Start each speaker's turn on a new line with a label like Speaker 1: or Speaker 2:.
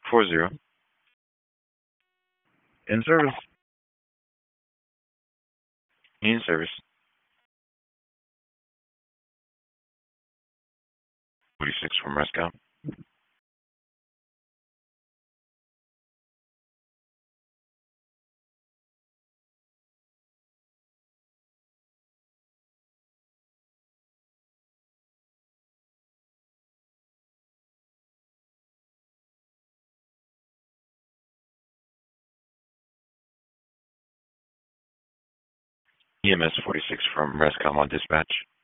Speaker 1: 40. In service. In service. 46 from Rescue. EMS 46 from Rescom on dispatch.